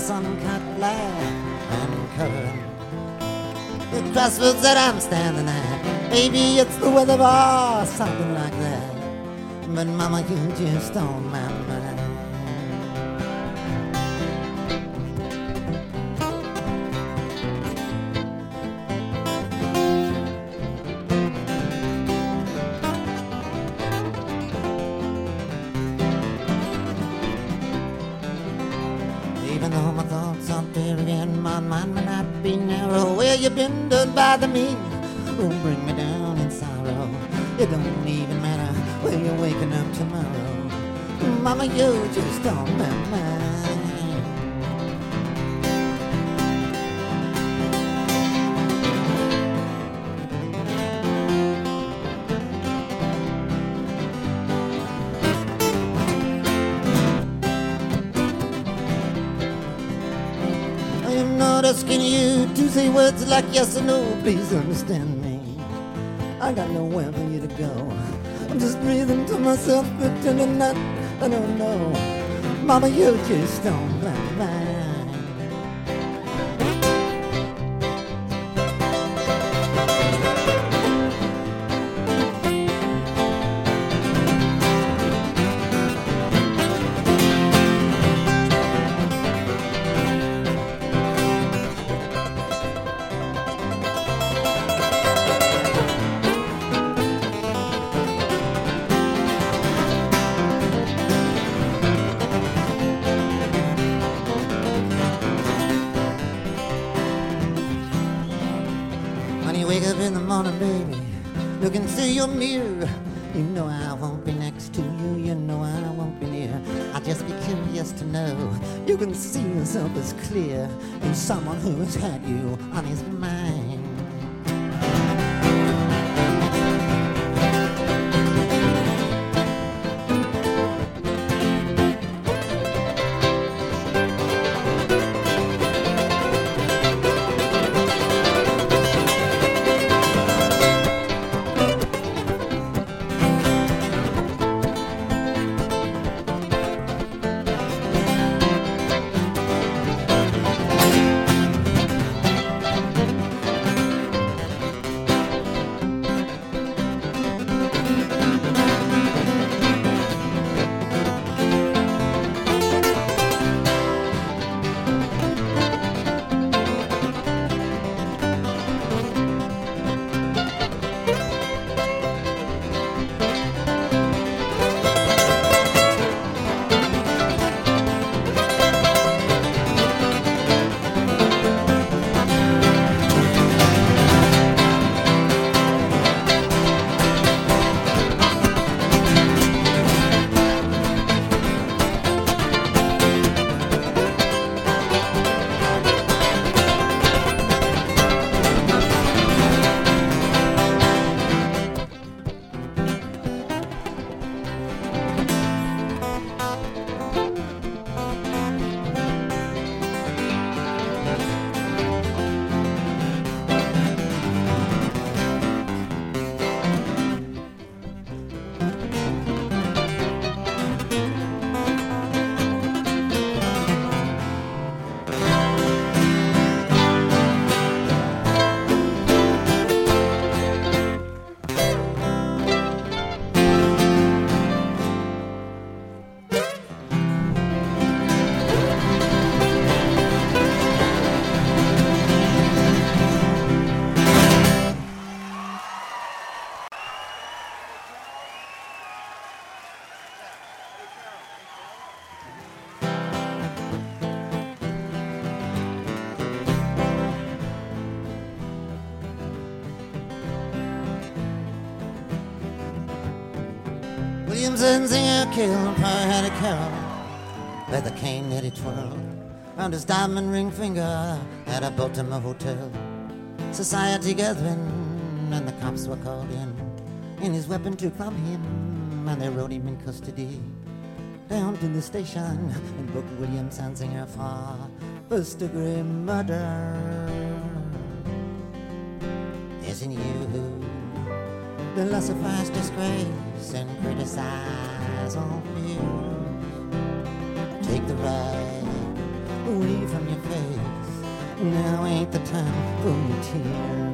sun-cut black and covered. The crossroads that I'm standing at, maybe it's the weather or something like that, but mama, you just on my mind. Even though my thoughts are buried in my mind may not be narrow, where you been done by the me, oh, bring me down in sorrow. It don't even matter where you're waking up tomorrow, mama, you just on my mind. I'm not asking you to say words like yes or no, please understand me. I got nowhere for you to go. I'm just breathing to myself, pretending that I don't know. Mama, you just on my mind. When you wake up in the morning, baby, look into your mirror. You know I won't be next to you, you know I won't be near. I'll just be curious to know you can see yourself as clear in someone who has had you on his mind. Williams and Zinger killed Pie had a carol where the cane that he twirled round his diamond ring finger at a Baltimore hotel. Society gathering and the cops were called in his weapon to club him, and they rode him in custody down to the station and booked Williams and Zinger for first degree murder. Isn't you the philosopher's disgrace and criticize on you? Take the ride away from your face. Now ain't the time for your tears.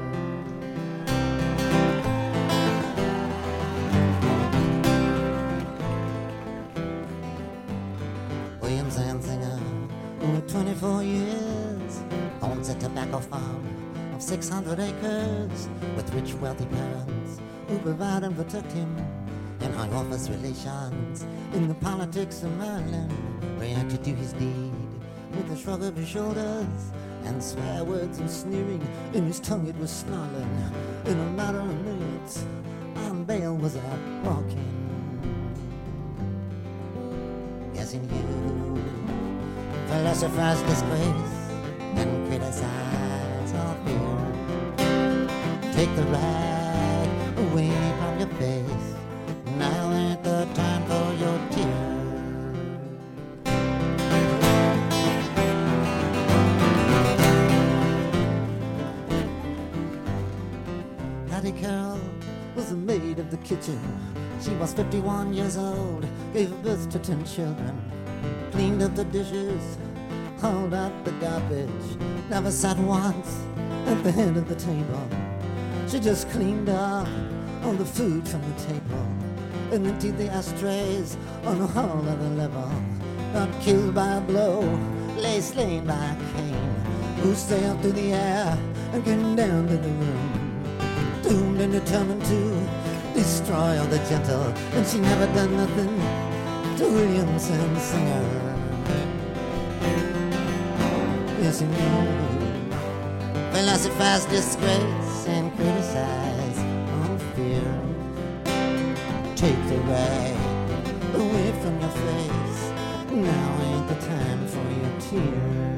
William Zanzinger, with 24 years, owns a tobacco farm of 600 acres, with rich, wealthy parents who provide and protect him in high office relations. In the politics of Maryland, reacted to his deed with a shrug of his shoulders and swear words and sneering. In his tongue it was snarling. In a matter of minutes, on bail was out walking. Yes, he knew philosophers disgrace and criticize all fear. Take the rag away from your face. Now ain't the time for your tears. Hattie Carroll was the maid of the kitchen. She was 51 years old, gave birth to 10 children, cleaned up the dishes, hauled out the garbage, never sat once at the head of the table. She just cleaned up all the food from the table and emptied the ashtrays on a whole other level. Not killed by a blow, lay slain by a cane, who sailed through the air and came down to the room, doomed and determined to destroy all the gentle. And she never done nothing to Williamson Singer. Yes, he knew philosophers disgrace and criticize all fear. Take the rag away from your face. Now ain't the time for your tears.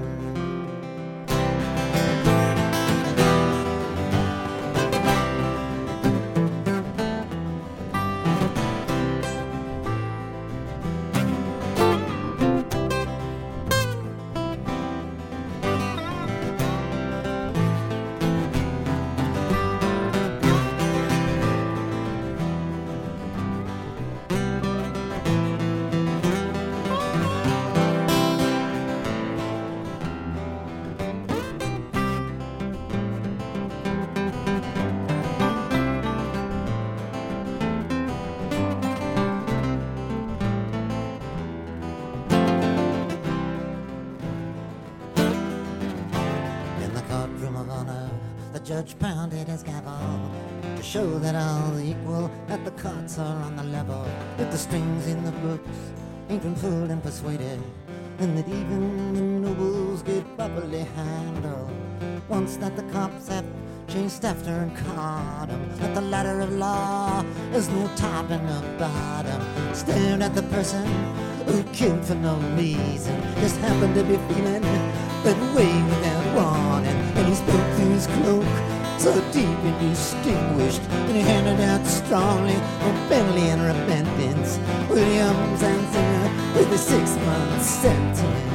Judge pounded his gavel to show that all equal, that the cards are on the level, that the strings in the books ain't been pulled and persuaded, and that even the nobles get properly handled. Once that the cops have chased after and caught 'em, that the ladder of law is no top and no bottom. Stared at the person who killed for no reason, just happened to be feeling that way without warning, and he spoke through his cloak, so deep and distinguished, and he handed out strongly on penalty and repentance. William Zanzinger with a 6-month sentence.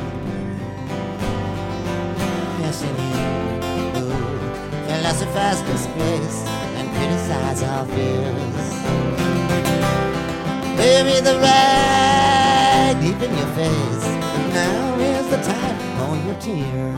Yes, and he philosophers disgrace and criticize our fears. Bury the rag deep in your face. Now is the time for your tears.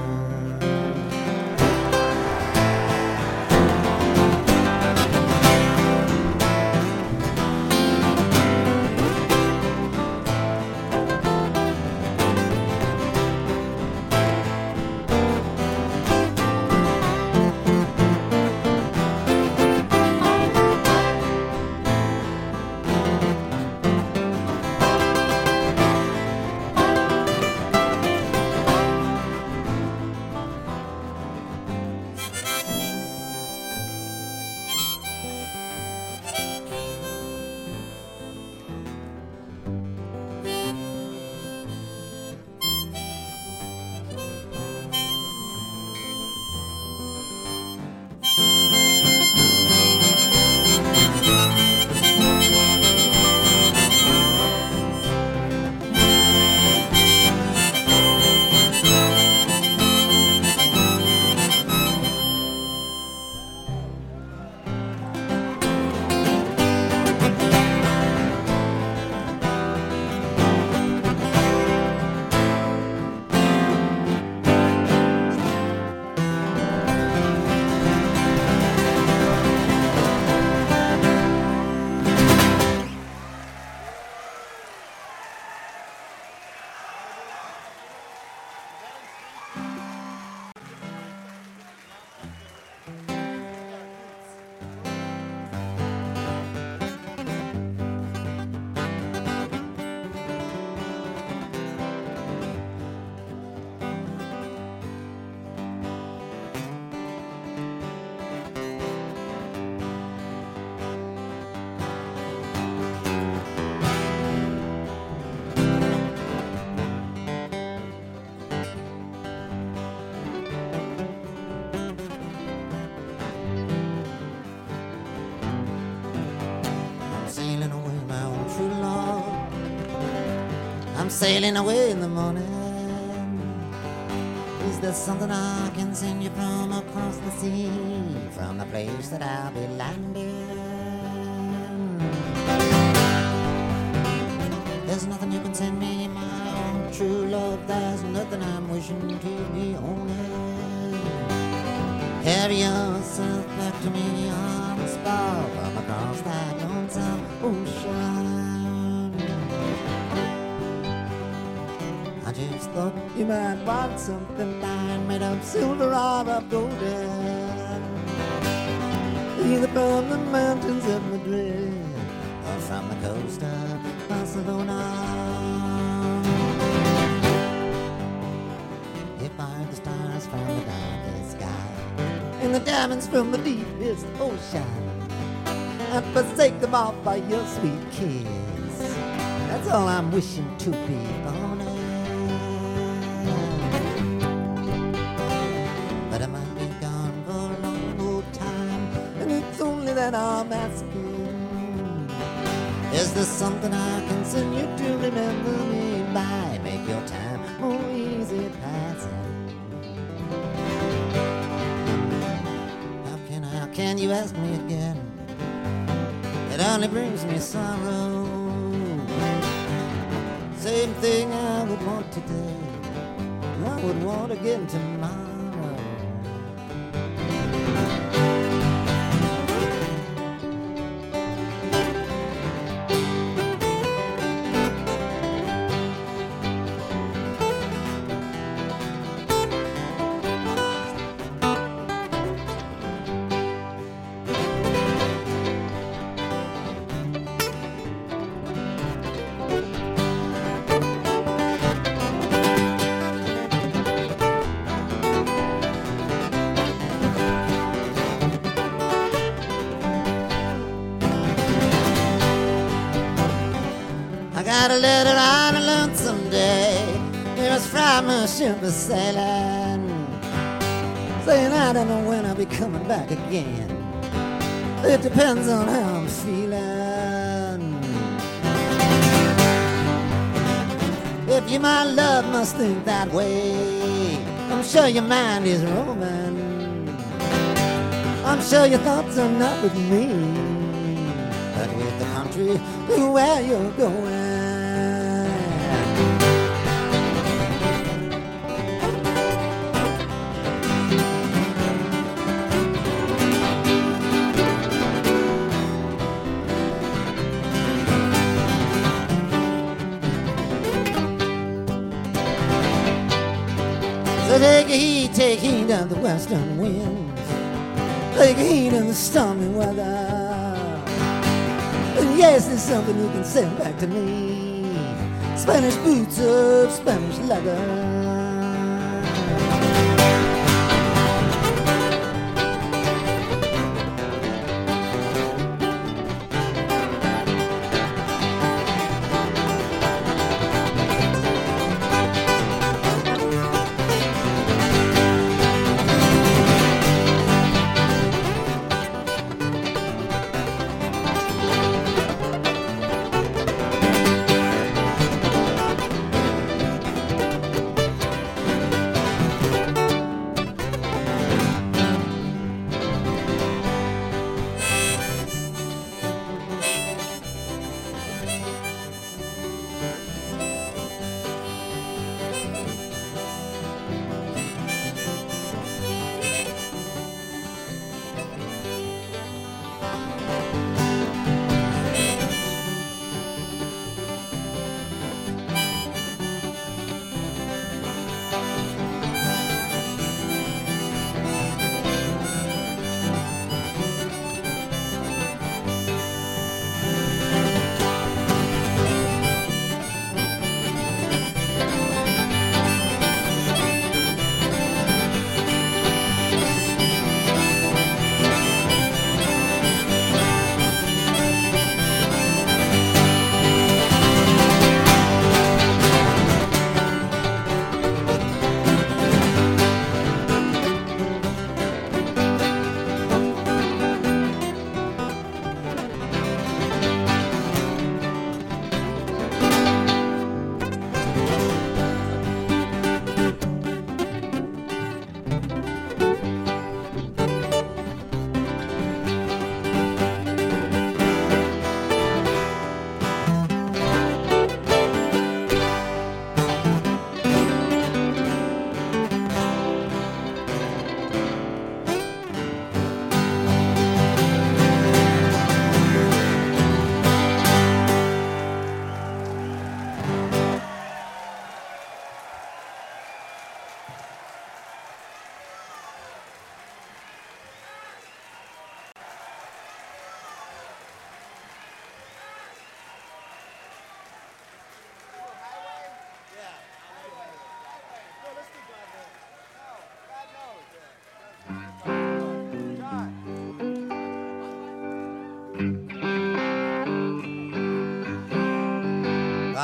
sailing away in the morning. Is there something I can send you from across the sea, from the place that I'll be landing? There's nothing you can send me, my own true love. There's nothing I'm wishing to be owning. Carry yourself back to me on the spot from across that lonesome ocean. I just thought you might want something fine, made of silver or of golden, either from the mountains of Madrid or from the coast of Barcelona. If I the stars from the darkest sky and the diamonds from the deepest ocean, I'd forsake them all for your sweet kiss. That's all I'm wishing to be owning. But I might be gone for a long old time, and it's only that I'm asking. Is there something I can send you to remember me by? Make your time more easy passing. How can you ask me again? It only brings me sorrow. Same thing I would want today, I would want again tomorrow. Got a letter on a lonesome day. It was from a ship a sailing, saying I don't know when I'll be coming back again. It depends on how I'm feeling. If you, my love, must think that way, I'm sure your mind is roaming. I'm sure your thoughts are not with me, but with the country where you're going. So take heed of the western winds, take heed of the stormy weather. And yes, there's something you can send back to me, Spanish boots of Spanish leather.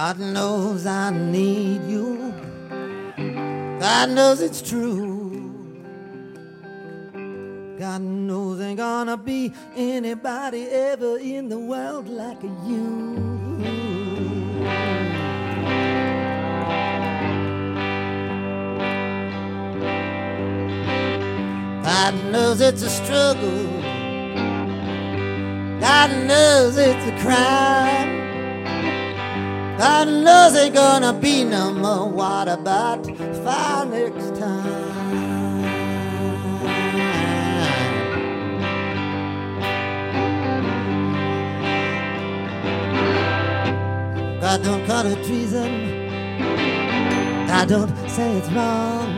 God knows I need you. God knows it's true. God knows ain't gonna be anybody ever in the world like you. God knows it's a struggle. God knows it's a crime. God knows ain't gonna be no more water but fire next time. God don't call it treason. God don't say it's wrong.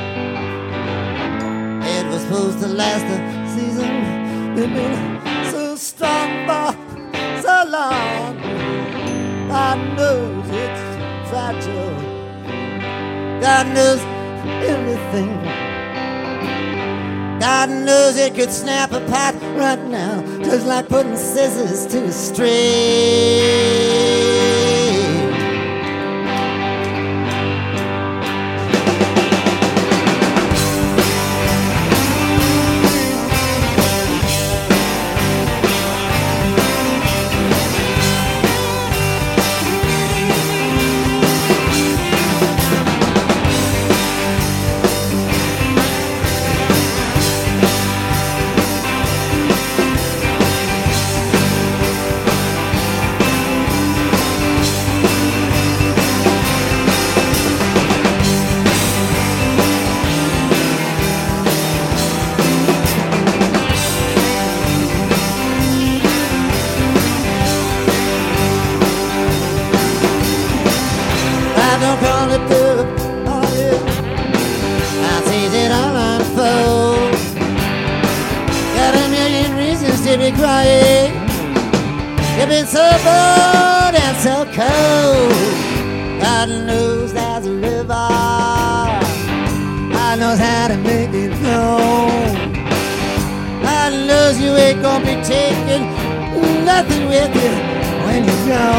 It was supposed to last a season. We've been so strong for so long. God knows it's fragile. God knows everything. God knows it could snap apart right now, just like putting scissors to a string. Don't call it good, oh yeah. I see it all unfold. Got a million reasons to be crying. You've been so bold and so cold. God knows there's a river. God knows how to make it flow. God knows you ain't gonna be taking nothing with you when you go.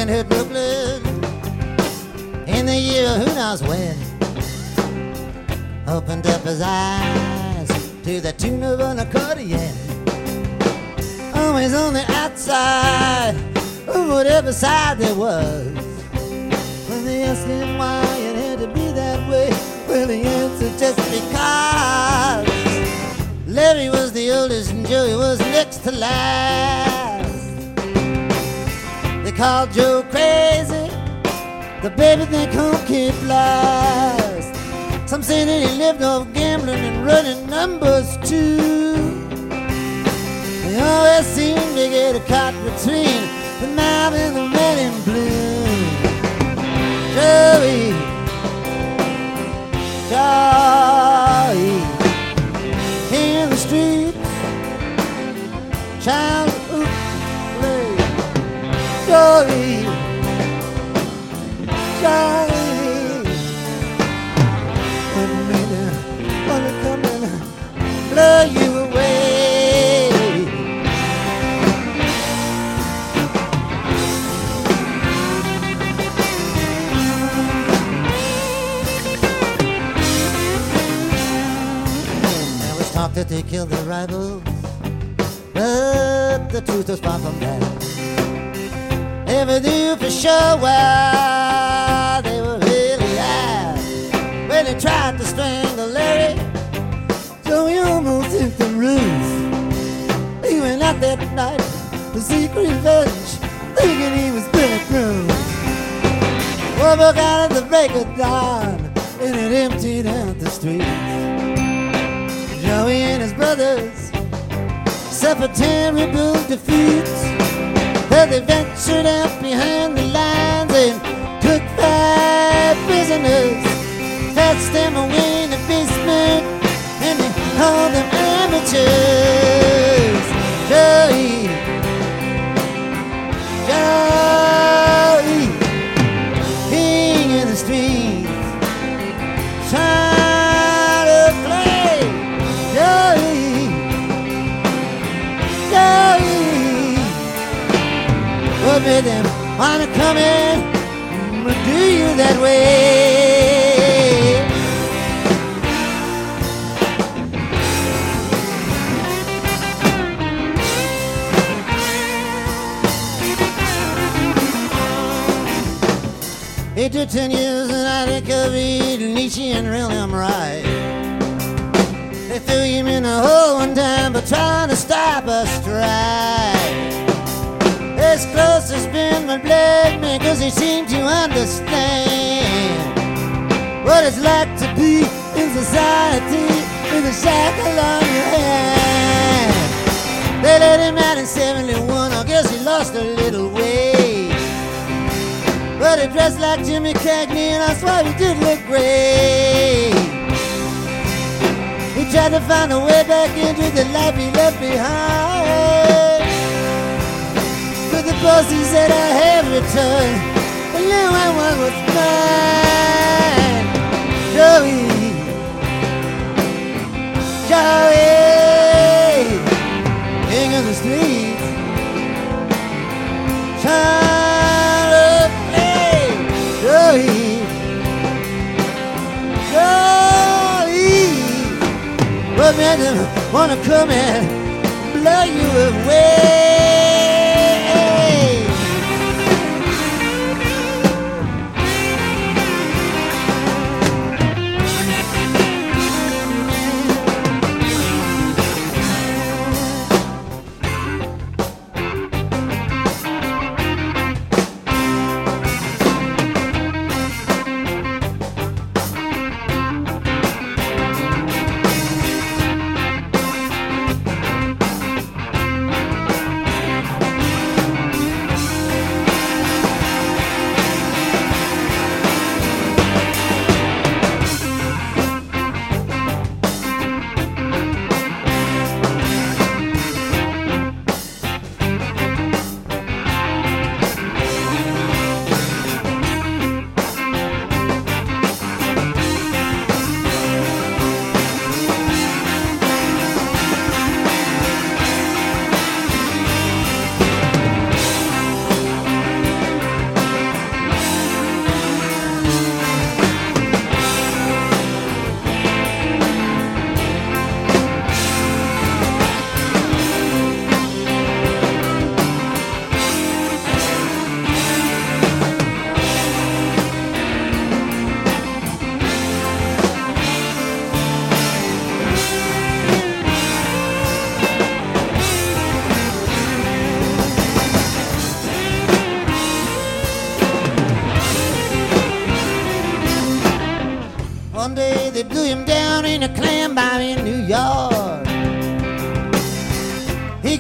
can't hurt Brooklyn in the year who knows when. Opened up his eyes to the tune of an accordion. Always on the outside of whatever side there was. When they asked him why it had to be that way, well, he answered just because. Larry was the oldest and Joey was next to last. They called Joe crazy, the baby they called Kid Blast. Some say that he lived off gambling and running numbers too. They always seem to get a caught between the mob and the man in blue. Joey, Joey, king of the streets, child of play. Joey, Joey, wanna come and blow you away. That they killed their rivals, but the truth was far from that. Never knew for sure why they were really at. When they tried to strangle Larry, Joey almost hit the roof. He went out that night to seek revenge, thinking he was bulletproof. War broke out at the break of dawn, and it emptied out the streets. Joey and his brothers suffered terrible defeats, but they ventured out behind the lines and took 5 prisoners, fetched them away in the basement, and they called them amateurs. Joey, Joey, king of the streets, trying to play. What made them wanna come in and do you that way? It took 10 years and I recovered Nietzsche and William Wright. They threw him in a hole one time for trying to stop a strike. As close as been my black man, cause he seemed to understand what it's like to be in society with a shackle on your hand. They let him out in 71, I guess he lost a little weight, but he dressed like Jimmy Cagney and I swear he did look great. He tried to find a way back into the life he left behind, but the boss he said I have returned, and now I want what's mine. Joey, Joey, king of the streets, trying to play. Joey, Joey, what made them wanna come and blow you away?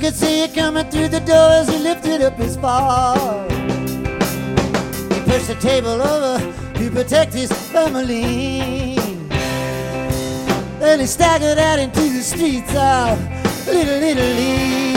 could see it coming through the door as he lifted up his paw. He pushed the table over to protect his family. Then he staggered out into the streets of Little Italy.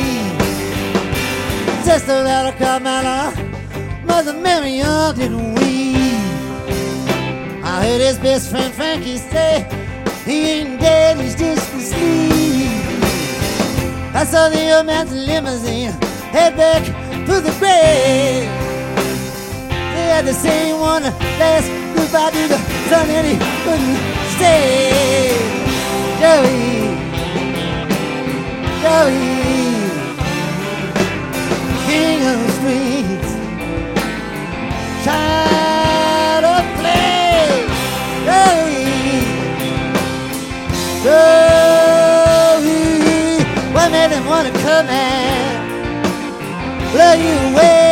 Sister Lara Carmela, Mother Marion didn't weep. I heard his best friend Frankie say he ain't dead, he's just asleep. I saw the old man's limousine head back to the grave. They had the same one last goodbye to the sun and he couldn't stay. Joey, Joey, king of the streets, child of play. Joey, Joey, what made him wanna come and blow you away?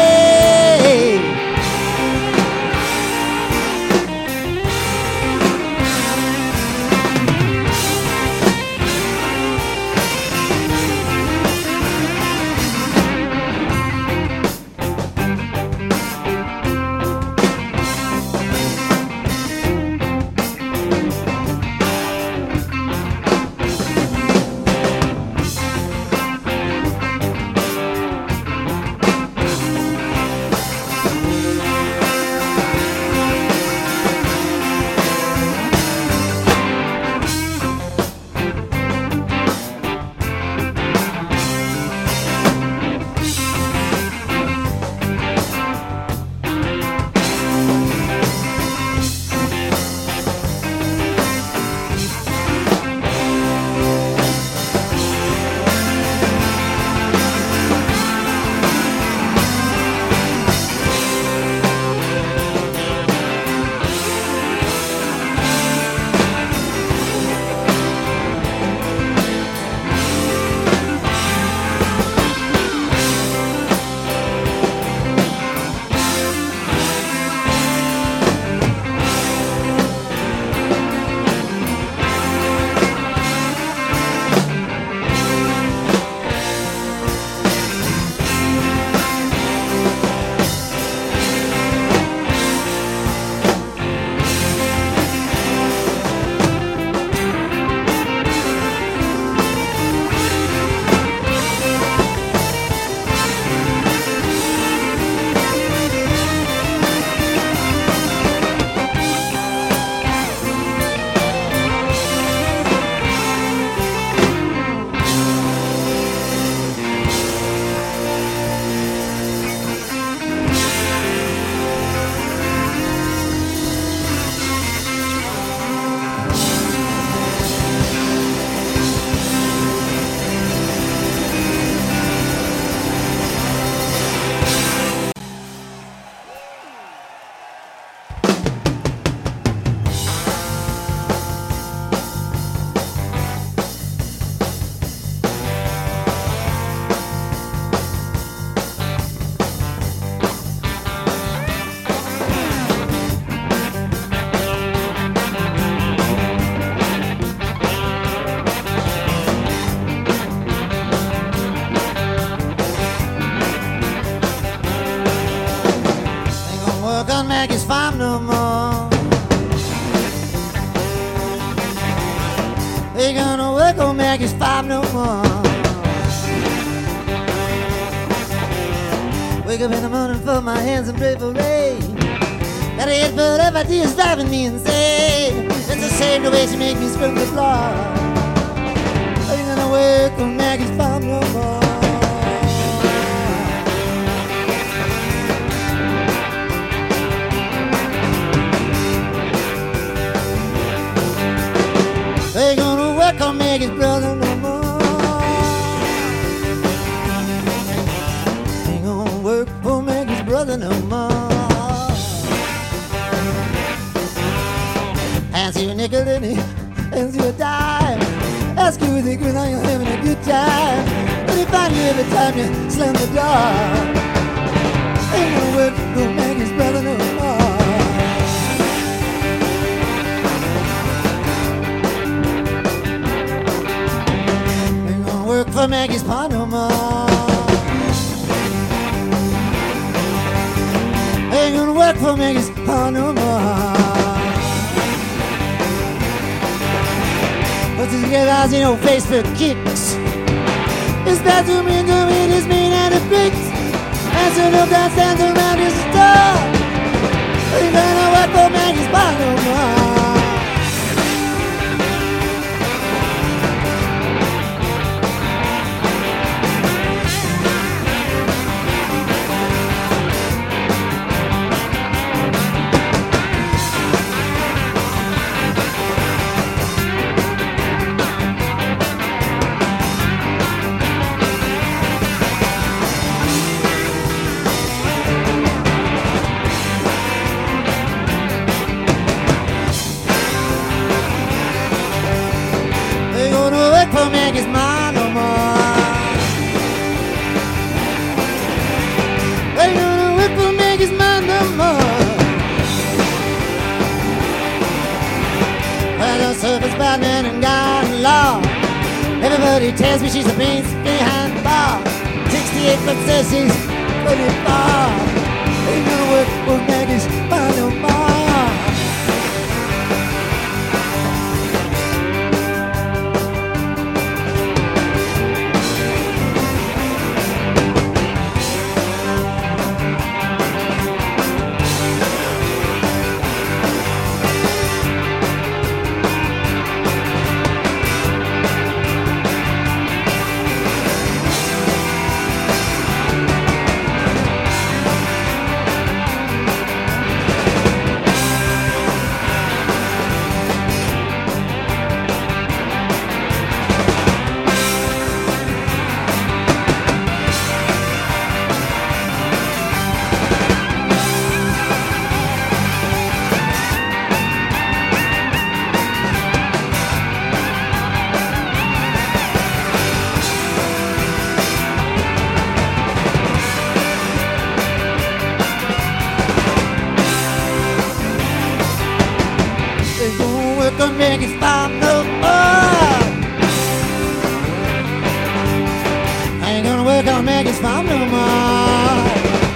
Maggie's farm no more. Ain't gonna work on Maggie's farm no more. Wake up in the morning, fold my hands and pray for rain. Got a head full of ideas driving me insane. It's a shame the way she make me scream the floor. Ain't gonna work on Maggie's farm no more. Ain't gonna work on Maggie's brother no more. Ain't gonna work for Maggie's brother no more. Hands you a nickel and he hands you a dime. Ask you with a grin, are you having a good time? But he find you every time you slam the door. Ain't gonna work for Maggie's brother no more. work for Maggie's Pa no more. Ain't gonna work for Maggie's Pa no more. But to get eyes, Facebook kicks. It's bad to me, it's mean and it beats. And so no guy stands around his door. Ain't gonna work for Maggie's Pa no more. For Maggie's Ma no more. Ain't gonna work for Maggie's Ma no more. I don't serve as Batman and God and law. Everybody tells me she's a beast behind the bar. 68 but says she's pretty far. Ain't gonna work for Maggie's Ma no more. Gonna make it stop no more. I ain't gonna work on Maggie's farm no more.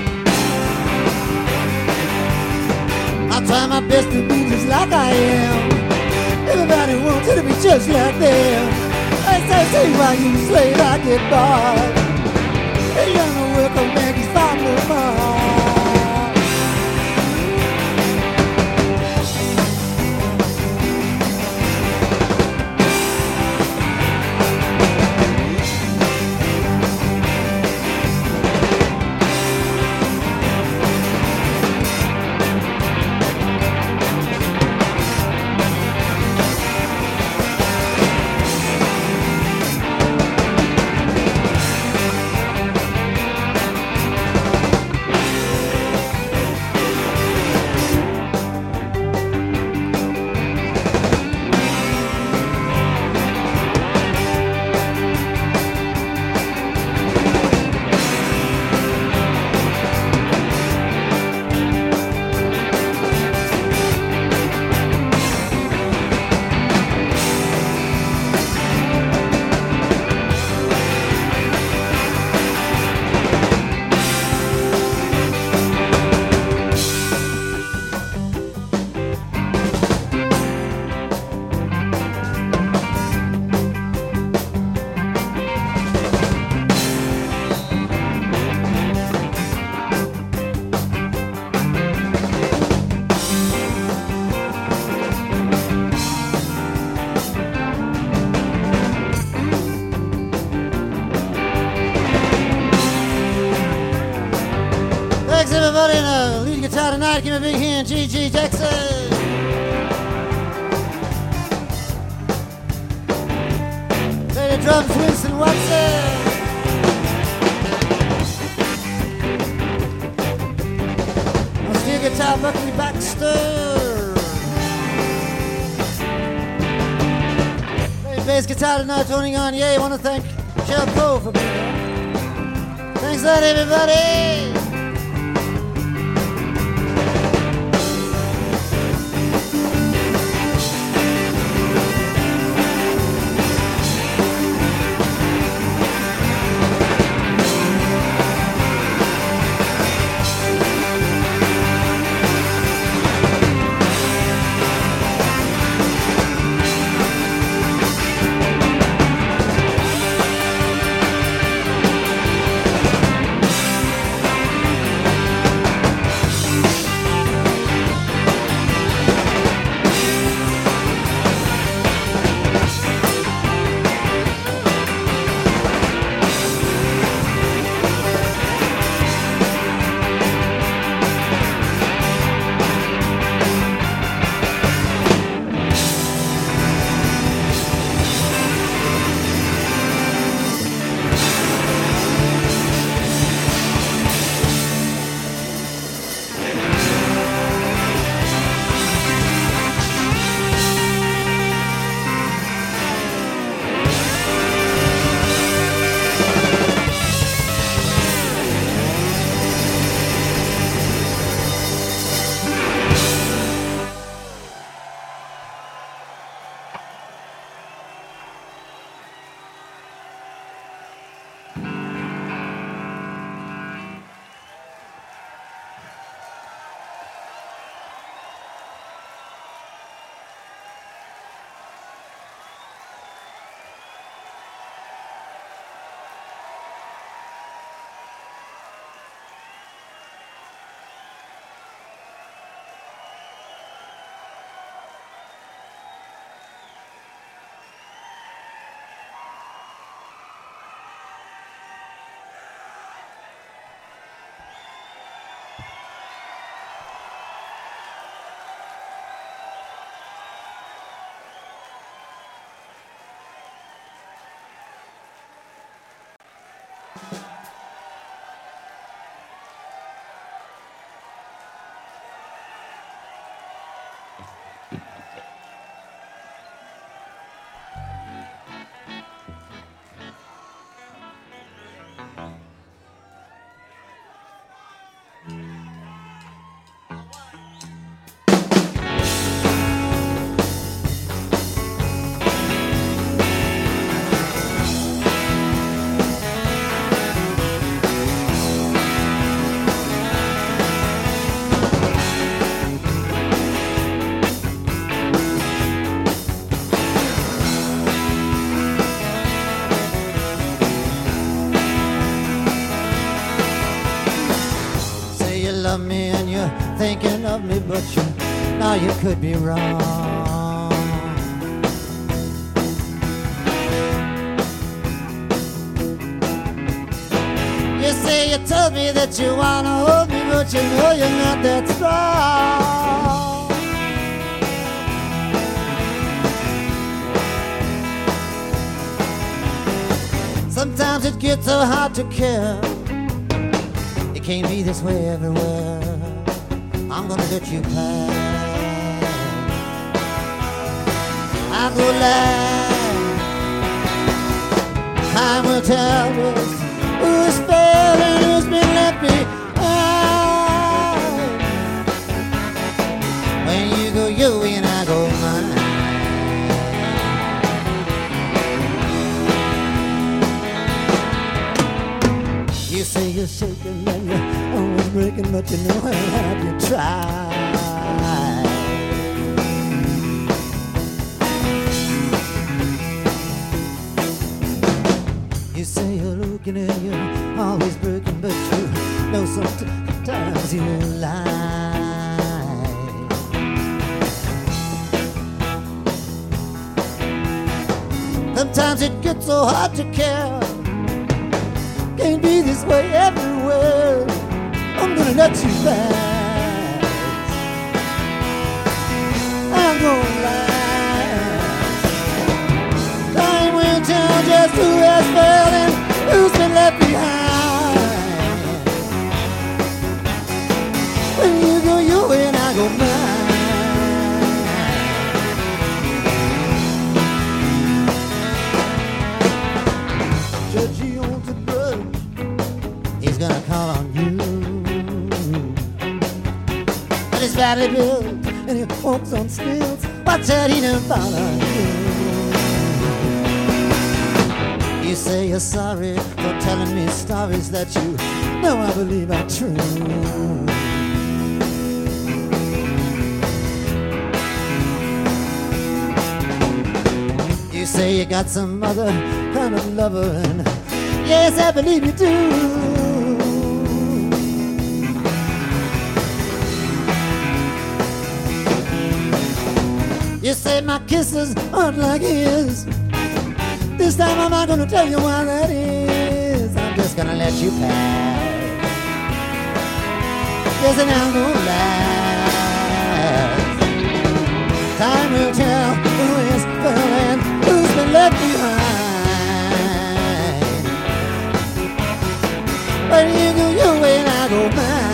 I'll try my best to be just like I am. Everybody wants you to be just like them. I say why you slave I get bored. Ain't gonna work on Maggie's farm no more. Thanks everybody, and lead guitar tonight. Give me a big hand, G.G. Jackson. Play the drums, Winston Watson. On steel guitar, Buckley Baxter. Play bass guitar tonight, Tony Garnier. I want to thank Cheryl Cole for being here. Thanks a lot, everybody. Love me and you're thinking of me, but now you could be wrong. You say you told me that you wanna hold me, but you know you're not that strong. Sometimes it gets so hard to care. Can't be this way everywhere. I'm gonna let you pass. I go lie. Time will tell us who's failed and who's been left behind. When you go your way and I go mine. You say you're shaking and you're always breaking, but you know, have you tried? You say you're looking and you're always breaking, but you know sometimes you lie. Sometimes it gets so hard to care. Can't be this way everywhere. I'm gonna let you pass. I'm gonna lie. Time will tell just who has failed and who's been left behind. When you go your way and I go mine. Judge, he owns a grudge. He's gonna call on you. But he's badly built and he walks on stilts. Watch out, he don't follow you. You say you're sorry for telling me stories that you know I believe are true. You say you got some other kind of lover, and yes, I believe you do. You say my kisses aren't like his. This time I'm not gonna tell you why that is. I'm just gonna let you pass. Yes, and I'm gonna last. Time will tell who is fell and who's been left behind. When you go your way and I go mine.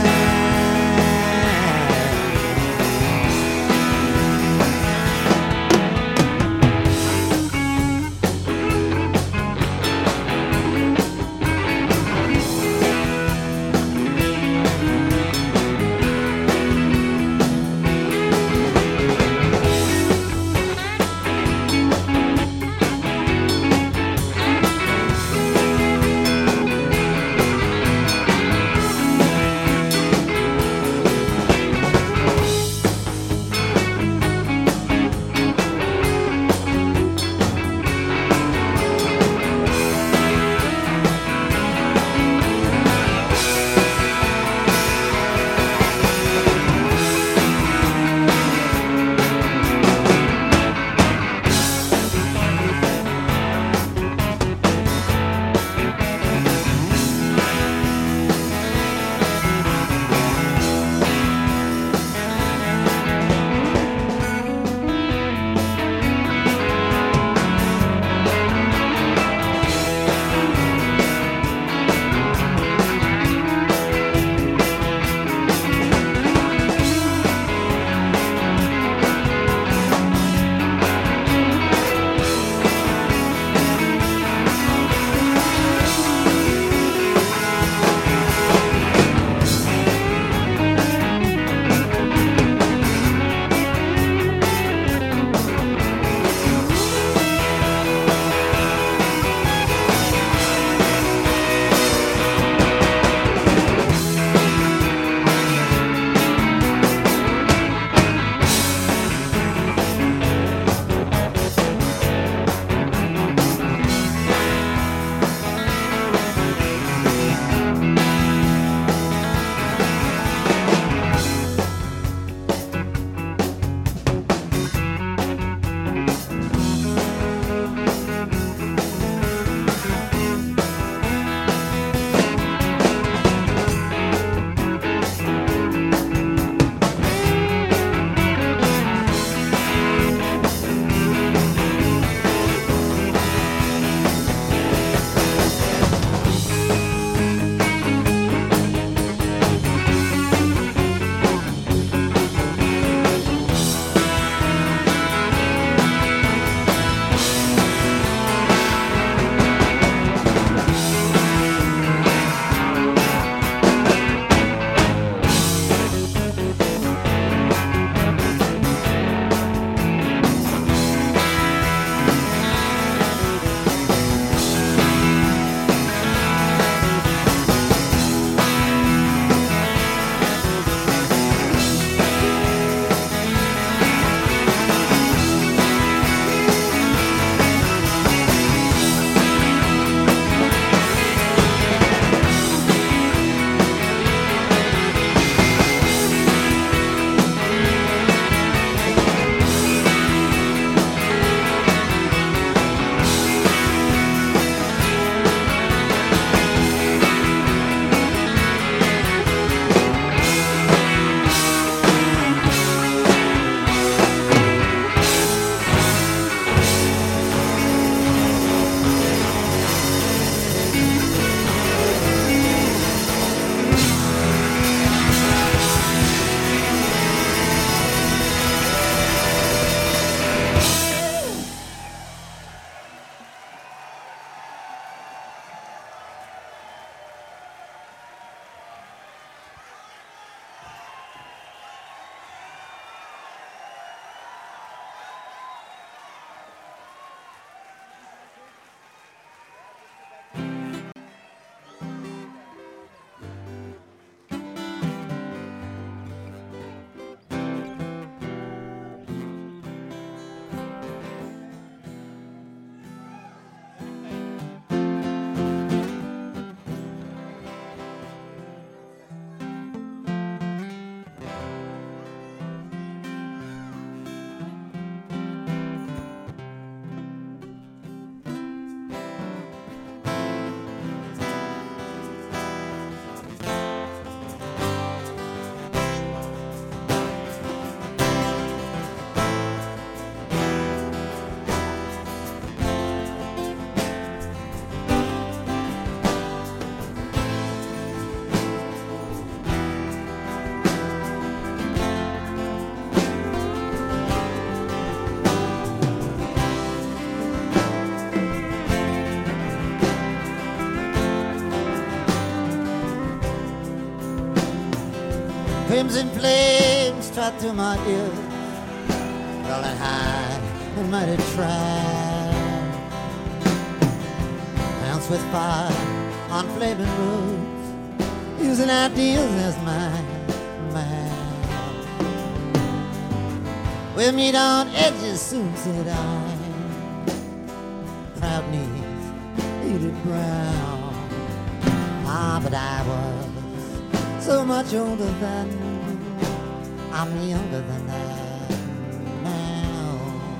Crimson flames trot through my ears, rolling high and mighty try. Bounce with fire on flaming roads, using ideas as my we'll meet on edges soon, said I. Proud knees, heated brow. Ah, but I was so much older than I'm younger than that now.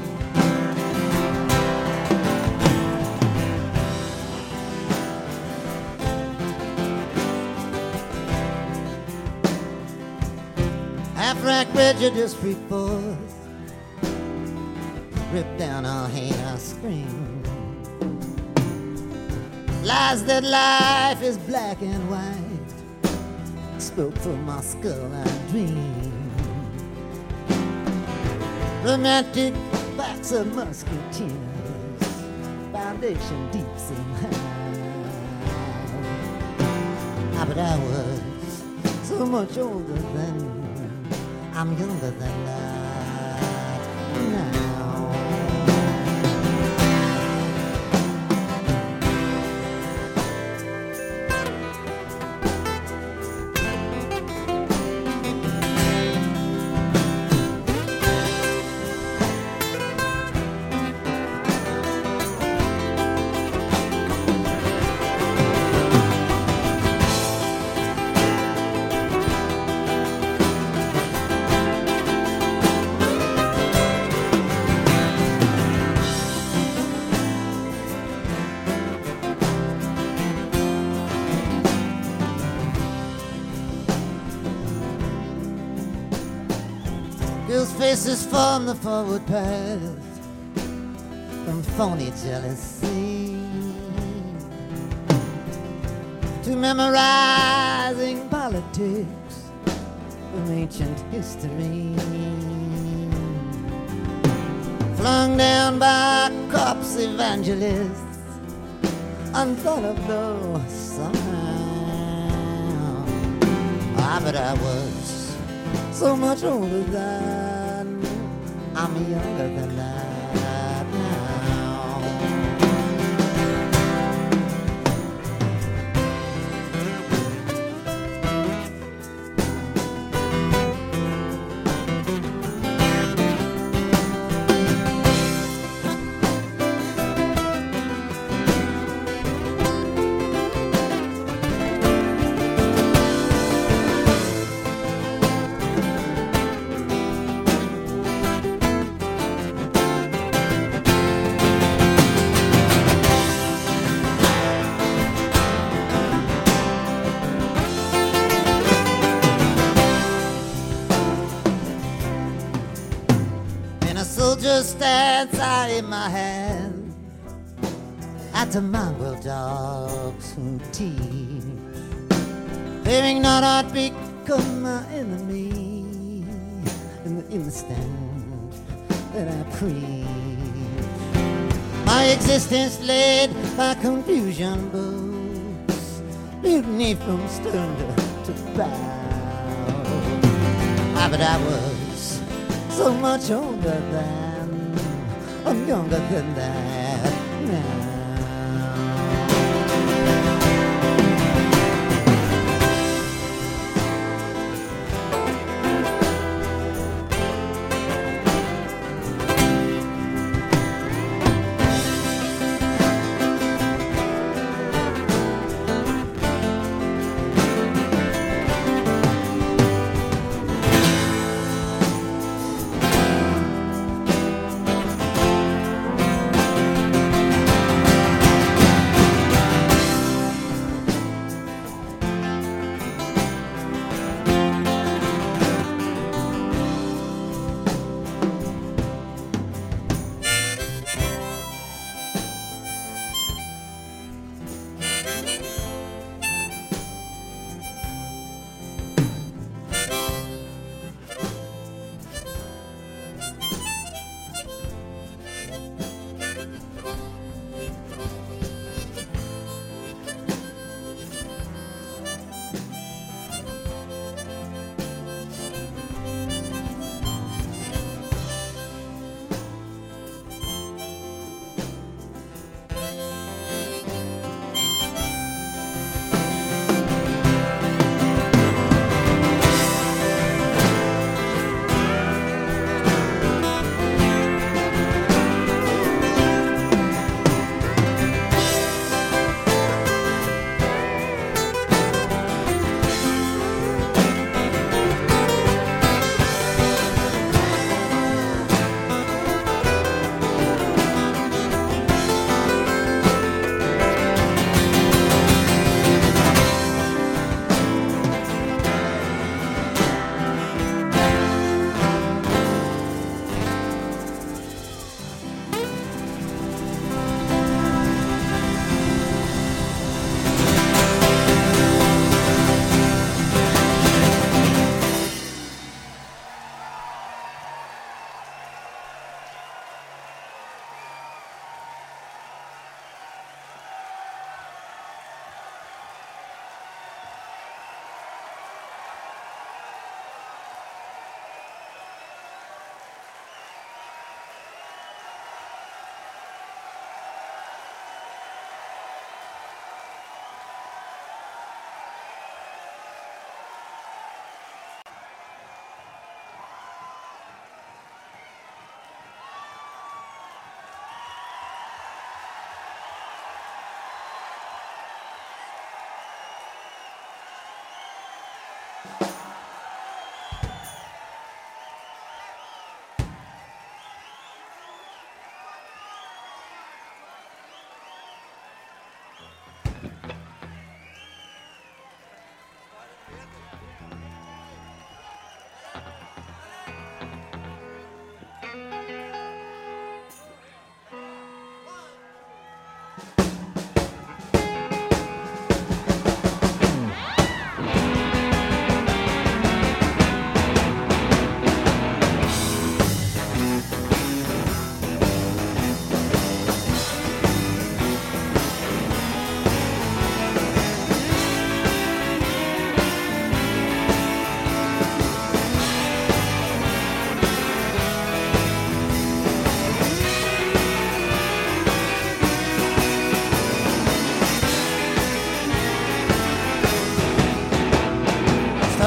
Half-rack prejudice report, rip down our heinous scream. Lies that life is black and white, spoke from my skull and dream. Romantic backs of musketeers, foundation deep somehow. Ah, but I was so much older than I'm younger than that now. Girls' faces form the forward path from phony jealousy to memorizing politics from ancient history, flung down by corpse evangelists, unthought of though somehow. Ah, but I was so much older than I'm younger than that now. Soldier stands out in my hand at the mongrel dogs who teach, fearing not I'd become my enemy in the instant that I preach. My existence led by confusion books, mutiny from stern to bow. Ah, but I was so much older than I'm younger than that now.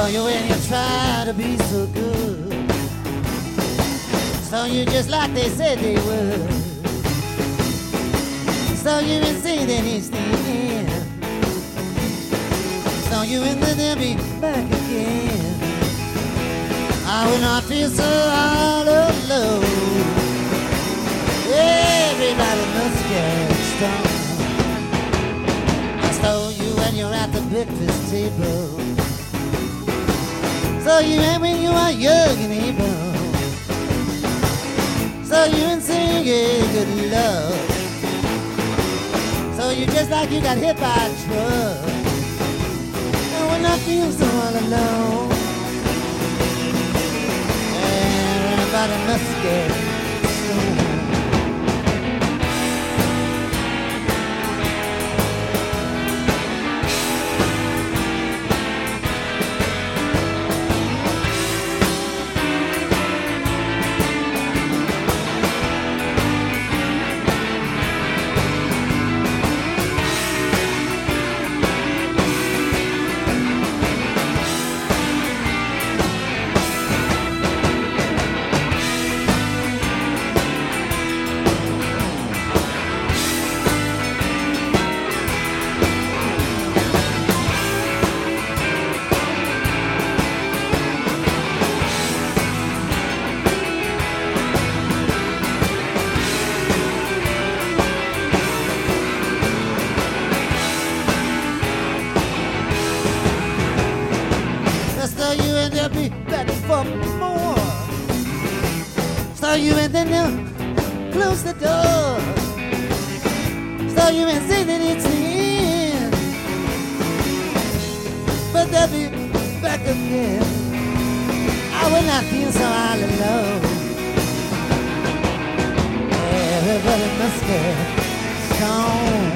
Saw you when you try to be so good. Saw you just like they said they would. Saw you and say that it's the end. Saw you and then they'll be back again. I will not feel so all alone. Everybody must get stoned. I saw you when you're at the breakfast table. Saw you when you are young and able. Saw you and singing good love. Saw you just like you got hit by a truck. And when I feel so all alone, everybody must get stoned. Saw you and they'll be back for more. Saw you and then they'll close the door. Saw you and say that it's the end. But they'll be back again. I will not feel so all alone. Everybody must get stoned.